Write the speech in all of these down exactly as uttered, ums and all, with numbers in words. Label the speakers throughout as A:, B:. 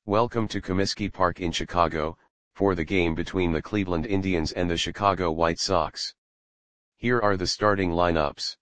A: Welcome to Comiskey Park in Chicago, for the game between the Cleveland Indians and the Chicago White Sox. Here are the starting lineups.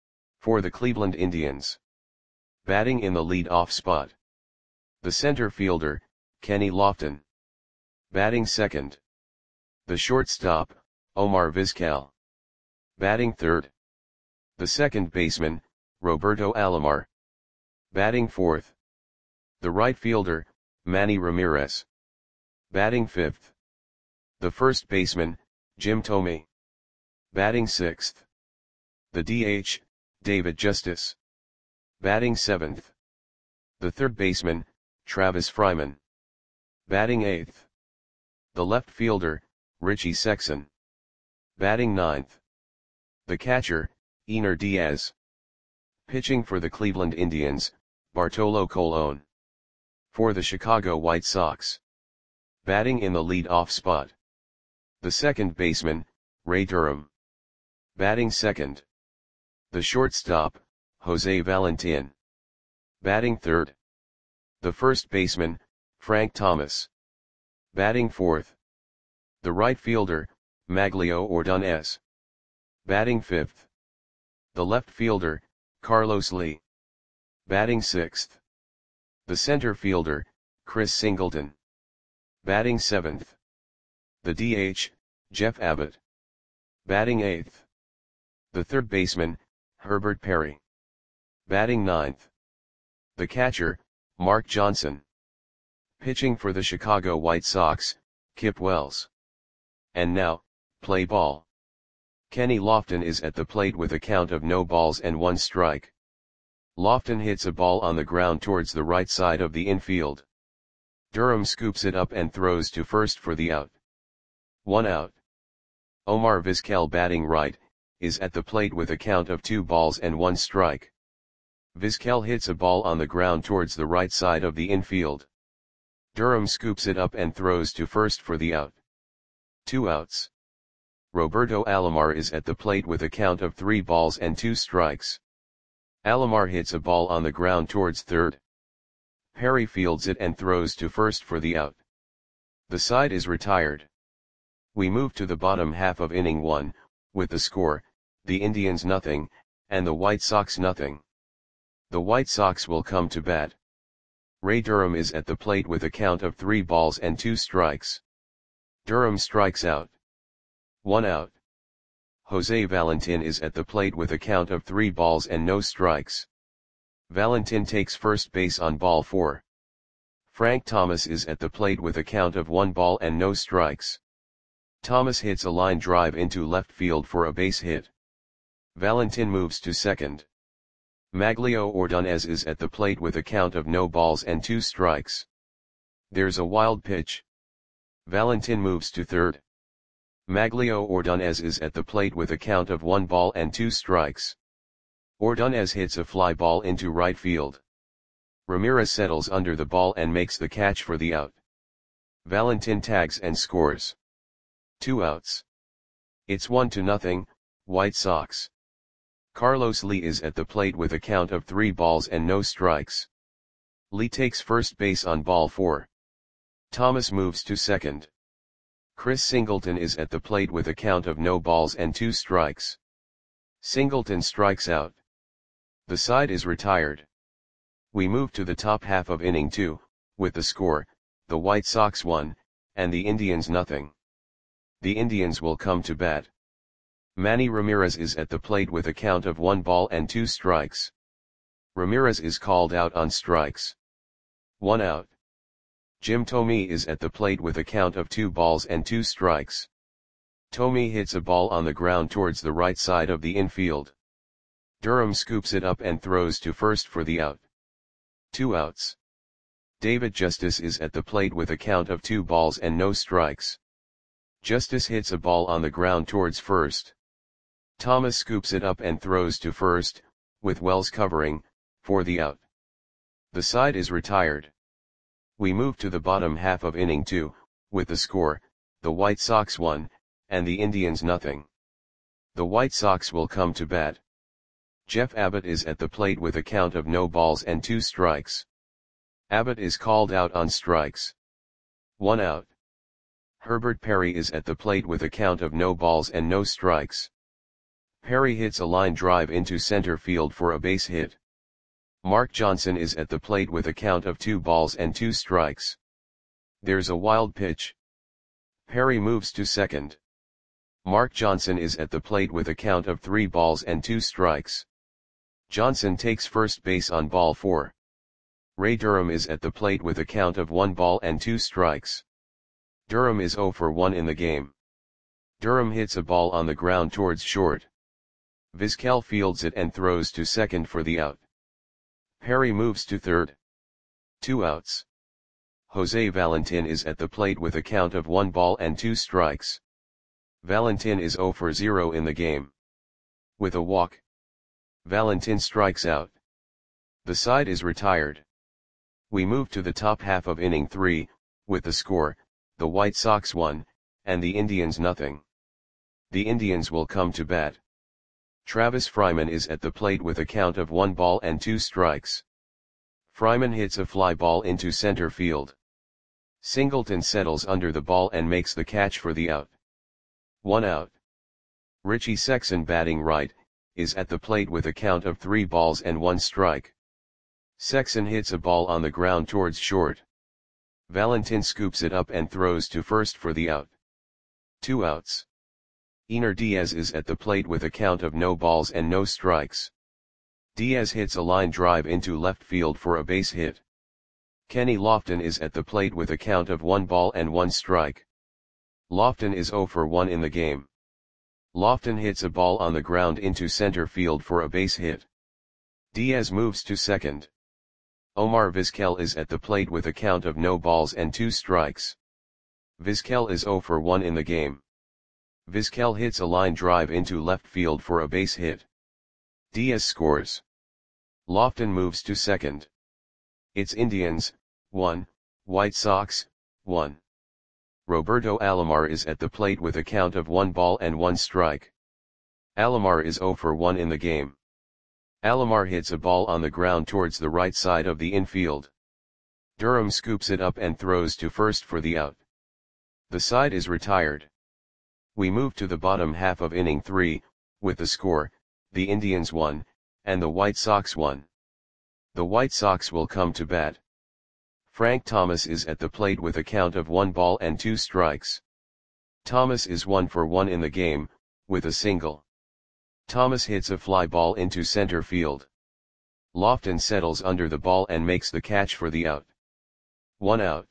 A: For the Cleveland Indians. Batting in the lead-off spot. The center fielder, Kenny Lofton. Batting second. The shortstop, Omar Vizquel. Batting third. The second baseman, Roberto Alomar. Batting fourth. The right fielder, Manny Ramirez. Batting fifth. The first baseman, Jim Thome. Batting sixth. The D H, David Justice. Batting seventh. The third baseman, Travis Fryman. Batting eighth. The left fielder, Richie Sexson. Batting ninth. The catcher, Einar Diaz. Pitching for the Cleveland Indians, Bartolo Colon. For the Chicago White Sox. Batting in the lead-off spot. The second baseman, Ray Durham. Batting second. The shortstop, Jose Valentin. Batting third. The first baseman, Frank Thomas. Batting fourth. The right fielder, Maglio Ordonez. Batting fifth. The left fielder, Carlos Lee. Batting sixth. The center fielder, Chris Singleton. Batting seventh. The D H, Jeff Abbott. Batting eighth. The third baseman, Herbert Perry. Batting ninth. The catcher, Mark Johnson. Pitching for the Chicago White Sox, Kip Wells. And now, play ball. Kenny Lofton is at the plate with a count of no balls and one strike. Lofton hits a ball on the ground towards the right side of the infield. Durham scoops it up and throws to first for the out. One out. Omar Vizquel, batting right, is at the plate with a count of two balls and one strike. Vizquel hits a ball on the ground towards the right side of the infield. Durham scoops it up and throws to first for the out. Two outs. Roberto Alomar is at the plate with a count of three balls and two strikes. Alomar hits a ball on the ground towards third. Perry fields it and throws to first for the out. The side is retired. We move to the bottom half of inning one, with the score, the Indians nothing, and the White Sox nothing. The White Sox will come to bat. Ray Durham is at the plate with a count of three balls and two strikes. Durham strikes out. One out. Jose Valentin is at the plate with a count of three balls and no strikes. Valentin takes first base on ball four. Frank Thomas is at the plate with a count of one ball and no strikes. Thomas hits a line drive into left field for a base hit. Valentin moves to second. Maglio Ordonez is at the plate with a count of no balls and two strikes. There's a wild pitch. Valentin moves to third. Maglio Ordonez is at the plate with a count of one ball and two strikes. Ordonez hits a fly ball into right field. Ramirez settles under the ball and makes the catch for the out. Valentin tags and scores. Two outs. It's one to nothing, White Sox. Carlos Lee is at the plate with a count of three balls and no strikes. Lee takes first base on ball four. Thomas moves to second. Chris Singleton is at the plate with a count of no balls and two strikes. Singleton strikes out. The side is retired. We move to the top half of inning two, with the score, the White Sox one, and the Indians nothing. The Indians will come to bat. Manny Ramirez is at the plate with a count of one ball and two strikes. Ramirez is called out on strikes. One out. Jim Thome is at the plate with a count of two balls and two strikes. Thome hits a ball on the ground towards the right side of the infield. Durham scoops it up and throws to first for the out. Two outs. David Justice is at the plate with a count of two balls and no strikes. Justice hits a ball on the ground towards first. Thomas scoops it up and throws to first, with Wells covering, for the out. The side is retired. We move to the bottom half of inning two, with the score, the White Sox one, and the Indians nothing. The White Sox will come to bat. Jeff Abbott is at the plate with a count of no balls and two strikes. Abbott is called out on strikes. One out. Herbert Perry is at the plate with a count of no balls and no strikes. Perry hits a line drive into center field for a base hit. Mark Johnson is at the plate with a count of two balls and two strikes. There's a wild pitch. Perry moves to second. Mark Johnson is at the plate with a count of three balls and two strikes. Johnson takes first base on ball four. Ray Durham is at the plate with a count of one ball and two strikes. Durham is oh for one in the game. Durham hits a ball on the ground towards short. Vizquel fields it and throws to second for the out. Perry moves to third. Two outs. Jose Valentin is at the plate with a count of one ball and two strikes. Valentin is oh for zero in the game. With a walk, Valentin strikes out. The side is retired. We move to the top half of inning three, with the score, the White Sox one, and the Indians nothing. The Indians will come to bat. Travis Fryman is at the plate with a count of one ball and two strikes. Fryman hits a fly ball into center field. Singleton settles under the ball and makes the catch for the out. One out. Richie Sexson, batting right, is at the plate with a count of three balls and one strike. Sexson hits a ball on the ground towards short. Valentin scoops it up and throws to first for the out. Two outs. Ener Diaz is at the plate with a count of no balls and no strikes. Diaz hits a line drive into left field for a base hit. Kenny Lofton is at the plate with a count of one ball and one strike. Lofton is oh for one in the game. Lofton hits a ball on the ground into center field for a base hit. Diaz moves to second. Omar Vizquel is at the plate with a count of no balls and two strikes. Vizquel is oh for one in the game. Vizquel hits a line drive into left field for a base hit. Diaz scores. Lofton moves to second. It's Indians, one, White Sox, one. Roberto Alomar is at the plate with a count of one ball and one strike. Alomar is oh for one in the game. Alomar hits a ball on the ground towards the right side of the infield. Durham scoops it up and throws to first for the out. The side is retired. We move to the bottom half of inning three, with the score, the Indians one, and the White Sox one. The White Sox will come to bat. Frank Thomas is at the plate with a count of one ball and two strikes. Thomas is one for one in the game, with a single. Thomas hits a fly ball into center field. Lofton settles under the ball and makes the catch for the out. One out.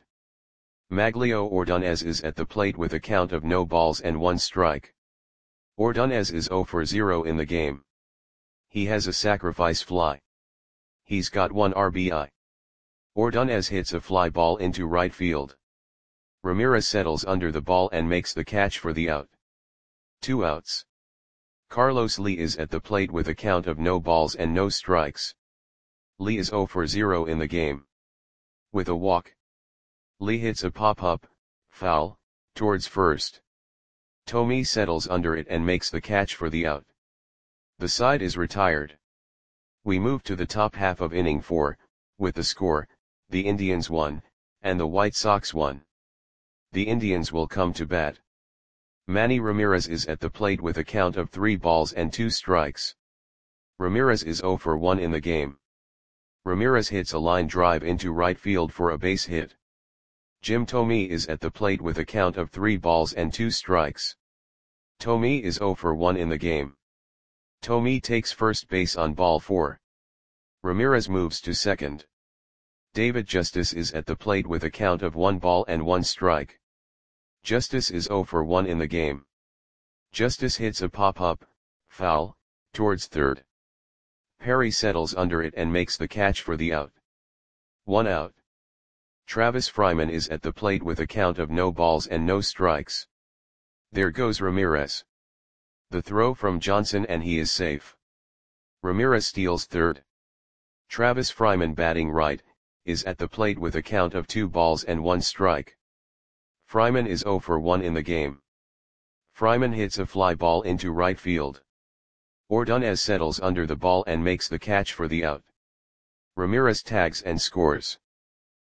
A: Maglio Ordonez is at the plate with a count of no balls and one strike. Ordonez is oh for zero in the game. He has a sacrifice fly. He's got one R B I. Ordonez hits a fly ball into right field. Ramirez settles under the ball and makes the catch for the out. Two outs. Carlos Lee is at the plate with a count of no balls and no strikes. Lee is oh for zero in the game. With a walk, Lee hits a pop-up, foul, towards first. Tomei settles under it and makes the catch for the out. The side is retired. We move to the top half of inning four, with the score, the Indians one, and the White Sox one. The Indians will come to bat. Manny Ramirez is at the plate with a count of three balls and two strikes. Ramirez is oh for one in the game. Ramirez hits a line drive into right field for a base hit. Jim Tomei is at the plate with a count of three balls and two strikes. Tomei is oh for one in the game. Tomei takes first base on ball four. Ramirez moves to second. David Justice is at the plate with a count of one ball and one strike. Justice is oh for one in the game. Justice hits a pop-up, foul, towards third. Perry settles under it and makes the catch for the out. One out. Travis Fryman is at the plate with a count of no balls and no strikes. There goes Ramirez. The throw from Johnson and he is safe. Ramirez steals third. Travis Fryman, batting right, is at the plate with a count of two balls and one strike. Fryman is oh for one in the game. Fryman hits a fly ball into right field. Ordonez settles under the ball and makes the catch for the out. Ramirez tags and scores.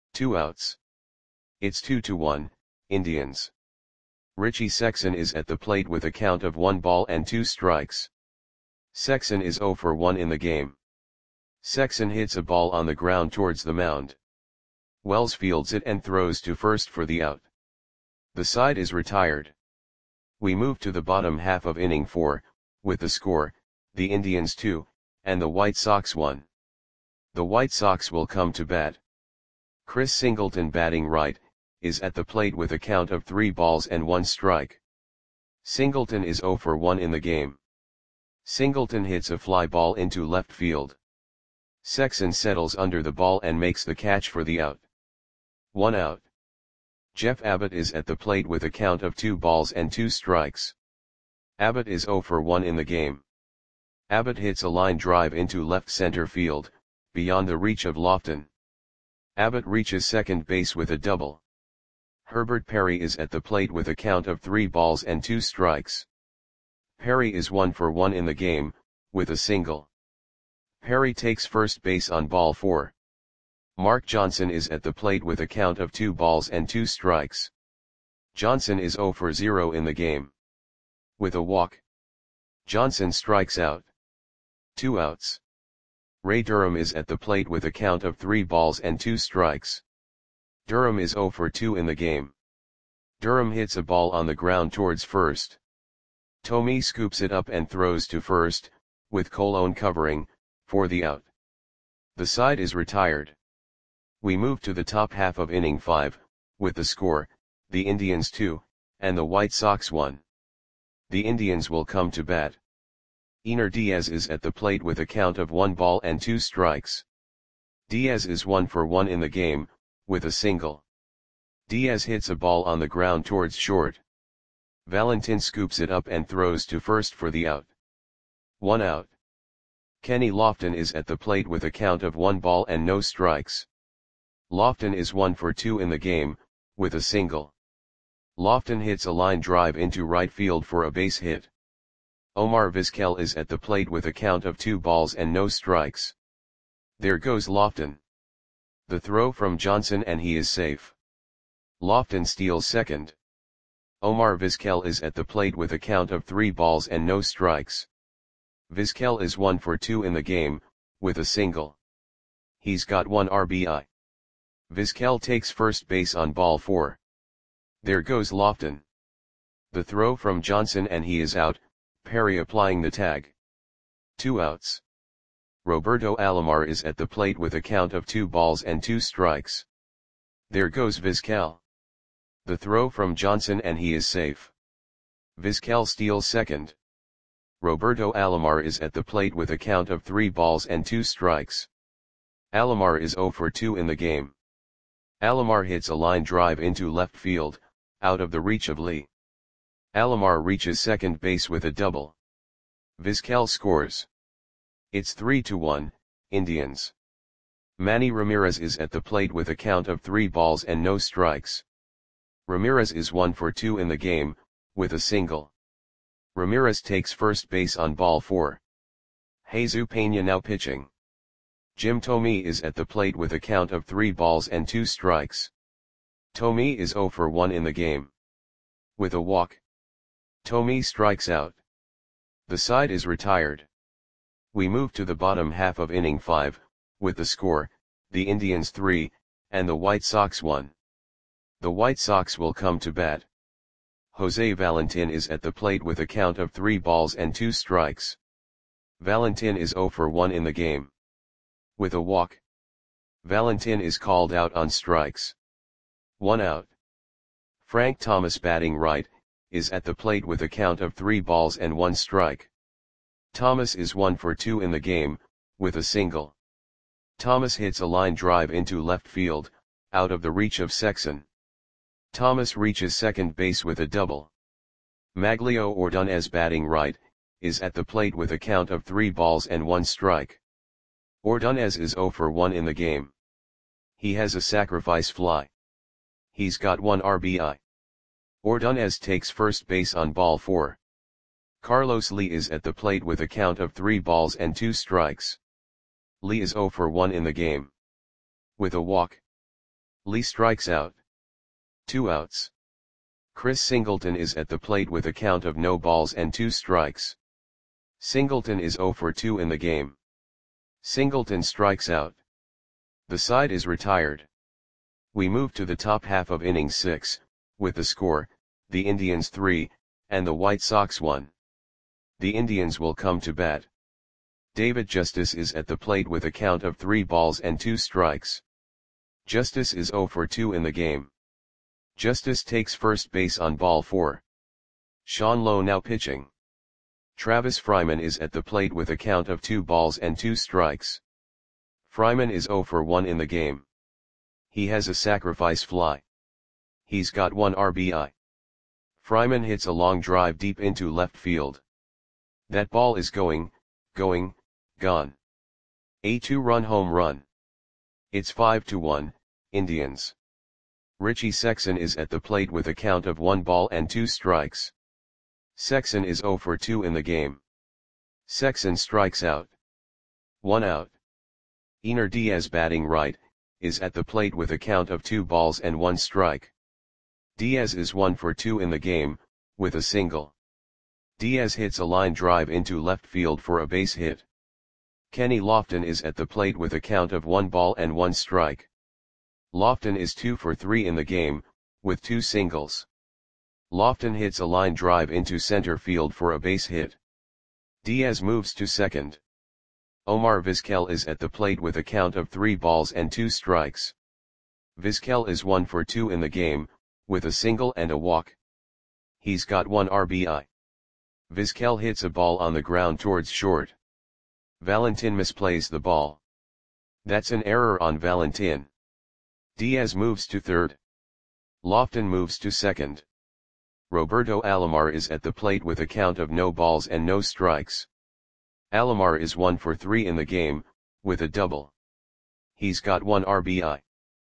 A: Two outs. It's two to one, Indians. Richie Sexson is at the plate with a count of one ball and two strikes. Sexson is oh for one in the game. Sexson hits a ball on the ground towards the mound. Wells fields it and throws to first for the out. The side is retired. We move to the bottom half of inning four, with the score, the Indians two, and the White Sox one. The White Sox will come to bat. Chris Singleton, batting right, is at the plate with a count of three balls and one strike. Singleton is oh for one in the game. Singleton hits a fly ball into left field. Sexson settles under the ball and makes the catch for the out. One out. Jeff Abbott is at the plate with a count of two balls and two strikes. Abbott is oh for one in the game. Abbott hits a line drive into left center field, beyond the reach of Lofton. Abbott reaches second base with a double. Herbert Perry is at the plate with a count of three balls and two strikes. Perry is one for one in the game, with a single. Perry takes first base on ball four. Mark Johnson is at the plate with a count of two balls and two strikes. Johnson is oh for zero in the game. With a walk, Johnson strikes out. Two outs. Ray Durham is at the plate with a count of three balls and two strikes. Durham is oh for two in the game. Durham hits a ball on the ground towards first. Tomey scoops it up and throws to first, with Colon covering, for the out. The side is retired. We move to the top half of inning five, with the score, the Indians two, and the White Sox one. The Indians will come to bat. Ener Diaz is at the plate with a count of one ball and two strikes. Diaz is one for one in the game, with a single. Diaz hits a ball on the ground towards short. Valentin scoops it up and throws to first for the out. One out. Kenny Lofton is at the plate with a count of one ball and no strikes. Lofton is one for two in the game, with a single. Lofton hits a line drive into right field for a base hit. Omar Vizquel is at the plate with a count of two balls and no strikes. There goes Lofton. The throw from Johnson and he is safe. Lofton steals second. Omar Vizquel is at the plate with a count of three balls and no strikes. Vizquel is one for two in the game, with a single. He's got one R B I. Vizquel takes first base on ball four. There goes Lofton. The throw from Johnson and he is out, Perry applying the tag. Two outs. Roberto Alomar is at the plate with a count of two balls and two strikes. There goes Vizquel. The throw from Johnson and he is safe. Vizquel steals second. Roberto Alomar is at the plate with a count of three balls and two strikes. Alomar is oh for two in the game. Alomar hits a line drive into left field, out of the reach of Lee. Alomar reaches second base with a double. Vizquel scores. It's three to one, Indians. Manny Ramirez is at the plate with a count of three balls and no strikes. Ramirez is one for two in the game, with a single. Ramirez takes first base on ball four. Jesus Peña now pitching. Jim Tomey is at the plate with a count of three balls and two strikes. Tomey is oh for one in the game. With a walk, Tomey strikes out. The side is retired. We move to the bottom half of inning five, with the score, the Indians three, and the White Sox one. The White Sox will come to bat. Jose Valentin is at the plate with a count of three balls and two strikes. Valentin is oh for one in the game. With a walk, Valentin is called out on strikes. One out. Frank Thomas, batting right, is at the plate with a count of three balls and one strike. Thomas is one for two in the game, with a single. Thomas hits a line drive into left field, out of the reach of Sexson. Thomas reaches second base with a double. Maglio Ordonez, batting right, is at the plate with a count of three balls and one strike. Ordonez is oh for one in the game. He has a sacrifice fly. He's got one R B I. Ordonez takes first base on ball four. Carlos Lee is at the plate with a count of three balls and two strikes. Lee is oh for one in the game. With a walk, Lee strikes out. Two outs. Chris Singleton is at the plate with a count of no balls and two strikes. Singleton is oh for two in the game. Singleton strikes out. The side is retired. We move to the top half of inning six, with the score, the Indians three, and the White Sox one. The Indians will come to bat. David Justice is at the plate with a count of three balls and two strikes. Justice is oh for two in the game. Justice takes first base on ball four. Sean Lowe now pitching. Travis Fryman is at the plate with a count of two balls and two strikes. Fryman is oh for one in the game. He has a sacrifice fly. He's got one R B I. Fryman hits a long drive deep into left field. That ball is going, going, gone. A two-run home run. It's five to one, Indians. Richie Sexson is at the plate with a count of one ball and two strikes. Sexson is oh for two in the game. Sexson strikes out. One out. Ener Diaz, batting right, is at the plate with a count of two balls and one strike. Diaz is one for two in the game, with a single. Diaz hits a line drive into left field for a base hit. Kenny Lofton is at the plate with a count of one ball and one strike. Lofton is two for three in the game, with two singles. Lofton hits a line drive into center field for a base hit. Diaz moves to second. Omar Vizquel is at the plate with a count of three balls and two strikes. Vizquel is one for two in the game, with a single and a walk. He's got one R B I. Vizquel hits a ball on the ground towards short. Valentin misplays the ball. That's an error on Valentin. Diaz moves to third. Lofton moves to second. Roberto Alomar is at the plate with a count of no balls and no strikes. Alomar is one for three in the game, with a double. He's got one R B I.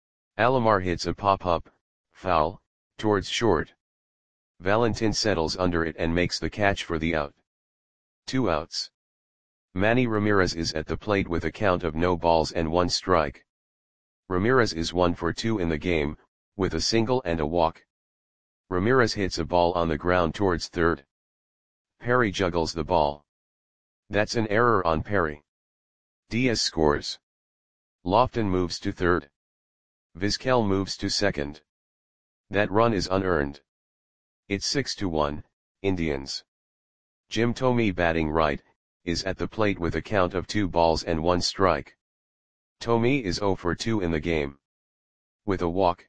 A: Alomar hits a pop-up, foul, towards short. Valentin settles under it and makes the catch for the out. Two outs. Manny Ramirez is at the plate with a count of no balls and one strike. Ramirez is one for two in the game, with a single and a walk. Ramirez hits a ball on the ground towards third. Perry juggles the ball. That's an error on Perry. Diaz scores. Lofton moves to third. Vizquel moves to second. That run is unearned. It's six to one, Indians. Jim Thome, batting right, is at the plate with a count of two balls and one strike. Thome is oh for two in the game. With a walk.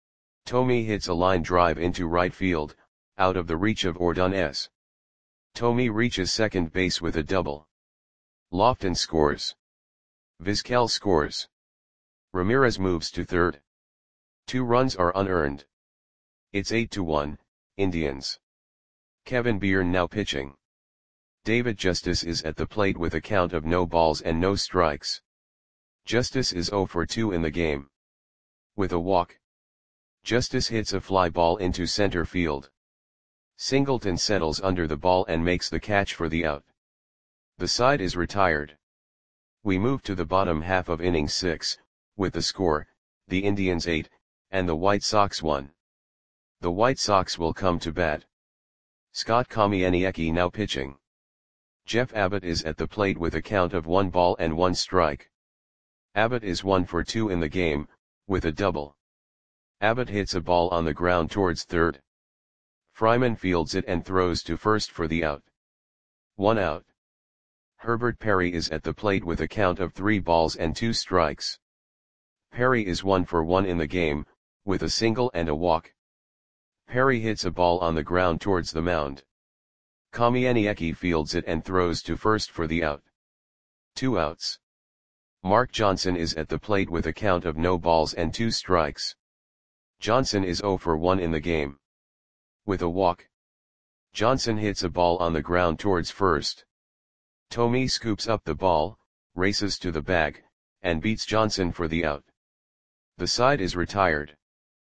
A: Thome hits a line drive into right field, out of the reach of Ordonez. Thome reaches second base with a double. Lofton scores. Vizquel scores. Ramirez moves to third. Two runs are unearned. It's eight to one, Indians. Kevin Byrne now pitching. David Justice is at the plate with a count of no balls and no strikes. Justice is oh for two in the game. With a walk. Justice hits a fly ball into center field. Singleton settles under the ball and makes the catch for the out. The side is retired. We move to the bottom half of inning six, with the score, the Indians eight, and the White Sox one. The White Sox will come to bat. Scott Kamieniecki now pitching. Jeff Abbott is at the plate with a count of one ball and one strike. Abbott is one for two in the game, with a double. Abbott hits a ball on the ground towards third. Fryman fields it and throws to first for the out. One out. Herbert Perry is at the plate with a count of three balls and two strikes. Perry is one for one in the game, with a single and a walk. Perry hits a ball on the ground towards the mound. Kamieniecki fields it and throws to first for the out. Two outs. Mark Johnson is at the plate with a count of no balls and two strikes. Johnson is oh for one in the game. With a walk. Johnson hits a ball on the ground towards first. Thome scoops up the ball, races to the bag, and beats Johnson for the out. The side is retired.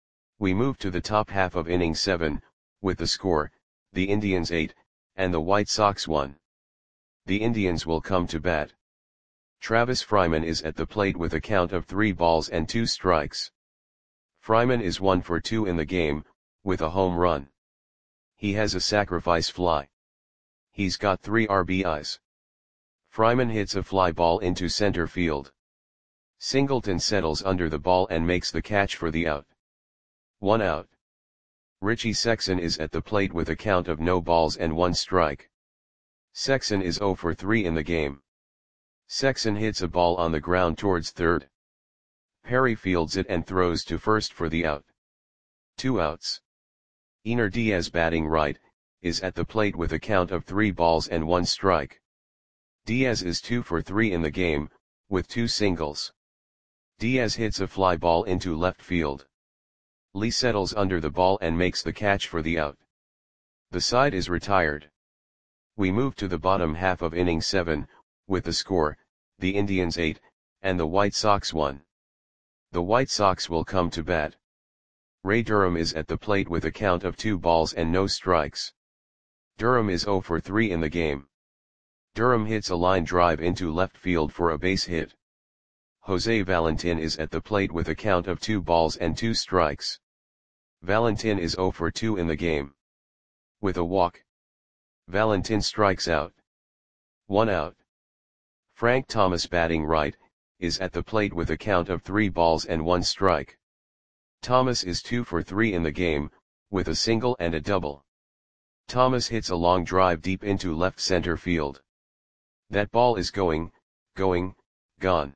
A: We move to the top half of inning seven, with the score, the Indians eight, and the White Sox one. The Indians will come to bat. Travis Fryman is at the plate with a count of three balls and two strikes. Fryman is one for two in the game, with a home run. He has a sacrifice fly. He's got three R B Is. Fryman hits a fly ball into center field. Singleton settles under the ball and makes the catch for the out. One out. Richie Sexson is at the plate with a count of no balls and one strike. Sexson is zero for three in the game. Sexson hits a ball on the ground towards third. Perry fields it and throws to first for the out. Two outs. Ener Diaz, batting right, is at the plate with a count of three balls and one strike. Diaz is two for three in the game, with two singles. Diaz hits a fly ball into left field. Lee settles under the ball and makes the catch for the out. The side is retired. We move to the bottom half of inning seven, with the score, the Indians eight, and the White Sox one. The White Sox will come to bat. Ray Durham is at the plate with a count of two balls and no strikes. Durham is zero for three in the game. Durham hits a line drive into left field for a base hit. Jose Valentin is at the plate with a count of two balls and two strikes. Valentin is zero for two in the game. With a walk, Valentin strikes out. One out. Frank Thomas, batting right, is at the plate with a count of three balls and one strike. Thomas is two for three in the game, with a single and a double. Thomas hits a long drive deep into left center field. That ball is going, going, gone.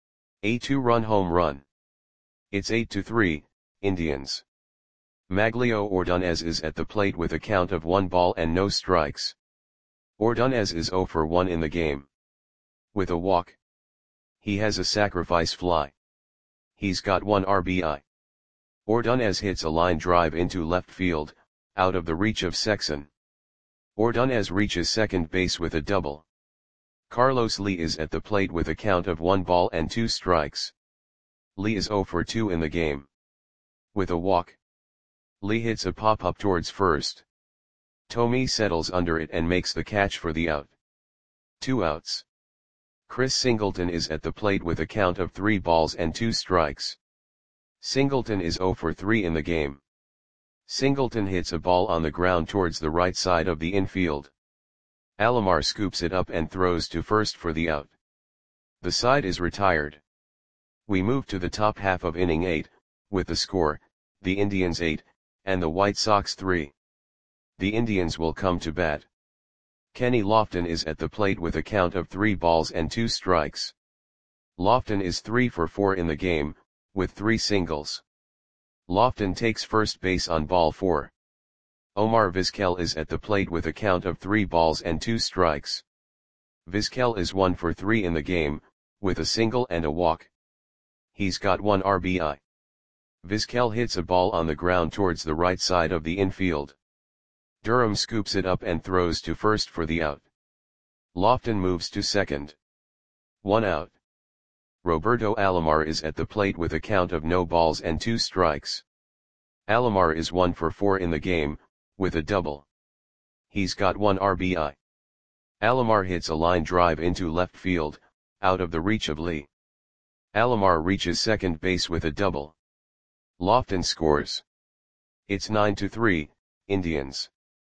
A: A two-run home run. It's eight to three, Indians. Maglio Ordonez is at the plate with a count of one ball and no strikes. Ordonez is zero for one in the game. With a walk. He has a sacrifice fly. He's got one R B I. Ordonez hits a line drive into left field, out of the reach of Sexson. Ordonez reaches second base with a double. Carlos Lee is at the plate with a count of one ball and two strikes. Lee is zero for two in the game. With a walk. Lee hits a pop-up towards first. Tomei settles under it and makes the catch for the out. Two outs. Chris Singleton is at the plate with a count of three balls and two strikes. Singleton is zero for three in the game. Singleton hits a ball on the ground towards the right side of the infield. Alomar scoops it up and throws to first for the out. The side is retired. We move to the top half of inning eight, with the score, the Indians eight, and the White Sox three. The Indians will come to bat. Kenny Lofton is at the plate with a count of three balls and two strikes. Lofton is three for four in the game, with three singles. Lofton takes first base on ball four. Omar Vizquel is at the plate with a count of three balls and two strikes. Vizquel is one for three in the game, with a single and a walk. He's got one R B I. Vizquel hits a ball on the ground towards the right side of the infield. Durham scoops it up and throws to first for the out. Lofton moves to second. One out. Roberto Alomar is at the plate with a count of no balls and two strikes. Alomar is one for four in the game, with a double. He's got one R B I. Alomar hits a line drive into left field, out of the reach of Lee. Alomar reaches second base with a double. Lofton scores. It's nine to three, Indians.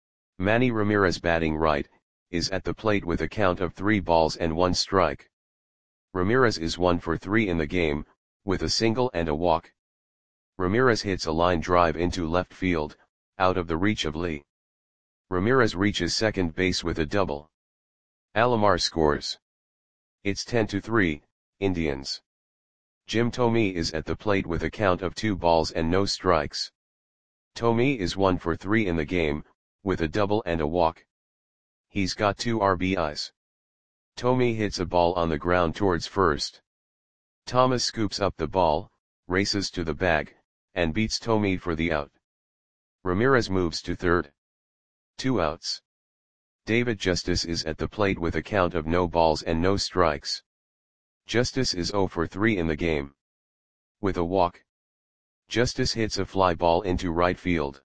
A: Manny Ramirez, batting right, is at the plate with a count of three balls and one strike. Ramirez is one for three in the game, with a single and a walk. Ramirez hits a line drive into left field, out of the reach of Lee. Ramirez reaches second base with a double. Alomar scores. It's ten to three, Indians. Jim Tomei is at the plate with a count of two balls and no strikes. Tomei is one for three in the game, with a double and a walk. He's got two R B Is. Tomei hits a ball on the ground towards first. Thomas scoops up the ball, races to the bag, and beats Tomei for the out. Ramirez moves to third. Two outs. David Justice is at the plate with a count of no balls and no strikes. Justice is zero for three in the game. With a walk. Justice hits a fly ball into right field.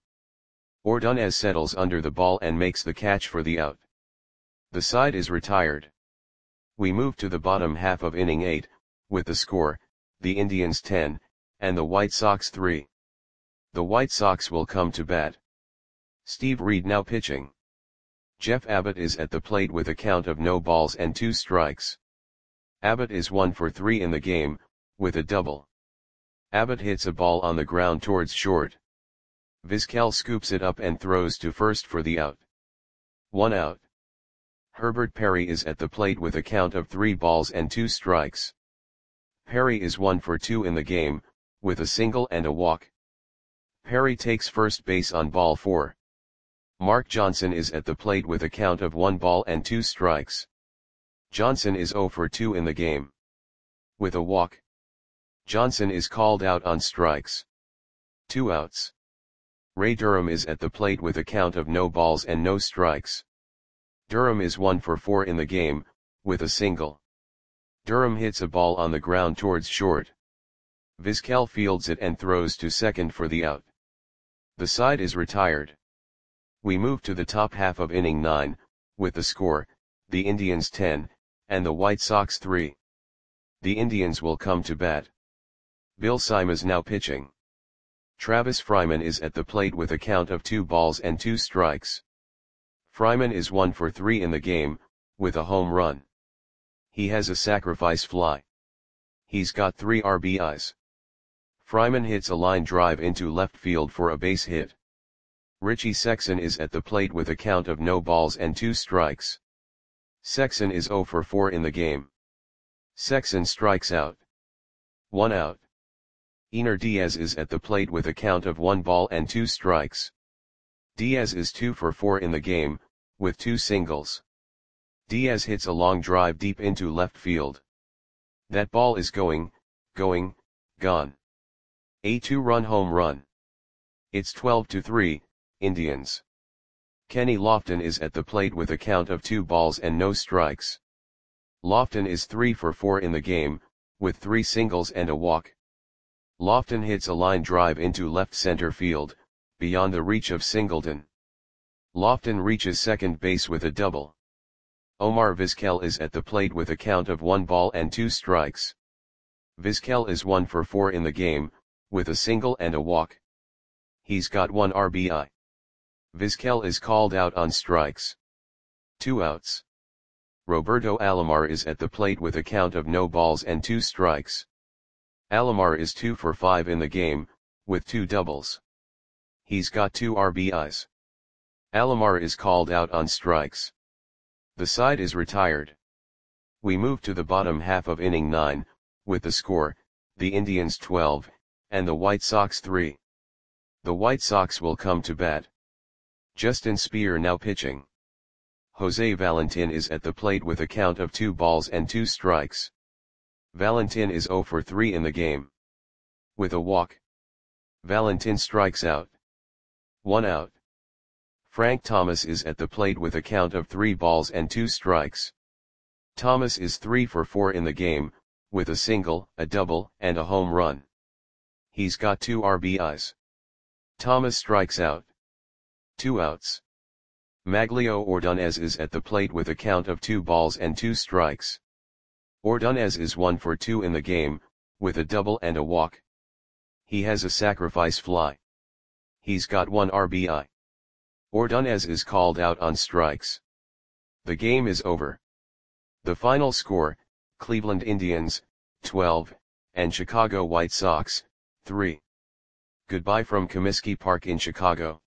A: Ordonez settles under the ball and makes the catch for the out. The side is retired. We move to the bottom half of inning eight, with the score, the Indians ten, and the White Sox three. The White Sox will come to bat. Steve Reed now pitching. Jeff Abbott is at the plate with a count of no balls and two strikes. Abbott is one for three in the game, with a double. Abbott hits a ball on the ground towards short. Vizquel scoops it up and throws to first for the out. One out. Herbert Perry is at the plate with a count of three balls and two strikes. Perry is one for two in the game, with a single and a walk. Perry takes first base on ball four. Mark Johnson is at the plate with a count of one ball and two strikes. Johnson is zero for two in the game. With a walk. Johnson is called out on strikes. Two outs. Ray Durham is at the plate with a count of no balls and no strikes. Durham is one for four in the game, with a single. Durham hits a ball on the ground towards short. Vizquel fields it and throws to second for the out. The side is retired. We move to the top half of inning nine, with the score, the Indians ten, and the White Sox three. The Indians will come to bat. Bill Simas now pitching. Travis Fryman is at the plate with a count of two balls and two strikes. Fryman is one for three in the game, with a home run. He has a sacrifice fly. He's got three R B Is. Fryman hits a line drive into left field for a base hit. Richie Sexson is at the plate with a count of no balls and two strikes. Sexson is zero for four in the game. Sexson strikes out. One out. Ener Diaz is at the plate with a count of one ball and two strikes. Diaz is two for four in the game, with two singles. Diaz hits a long drive deep into left field. That ball is going, going, gone. A two-run home run. It's twelve to three, Indians. Kenny Lofton is at the plate with a count of two balls and no strikes. Lofton is three for four in the game, with three singles and a walk. Lofton hits a line drive into left center field, beyond the reach of Singleton. Lofton reaches second base with a double. Omar Vizquel is at the plate with a count of one ball and two strikes. Vizquel is one for four in the game, with a single and a walk. He's got one R B I. Vizquel is called out on strikes. Two outs. Roberto Alomar is at the plate with a count of no balls and two strikes. Alomar is two for five in the game, with two doubles. He's got two R B Is. Alomar is called out on strikes. The side is retired. We move to the bottom half of inning nine, with the score, the Indians twelve, and the White Sox three. The White Sox will come to bat. Justin Speer now pitching. Jose Valentin is at the plate with a count of two balls and two strikes. Valentin is zero for three in the game. With a walk. Valentin strikes out. One out. Frank Thomas is at the plate with a count of three balls and two strikes. Thomas is three for four in the game, with a single, a double, and a home run. He's got two R B Is. Thomas strikes out. Two outs. Maglio Ordonez is at the plate with a count of two balls and two strikes. Ordonez is one for two in the game, with a double and a walk. He has a sacrifice fly. He's got one R B I. Ordonez is called out on strikes. The game is over. The final score, Cleveland Indians, twelve, and Chicago White Sox, three. Goodbye from Comiskey Park in Chicago.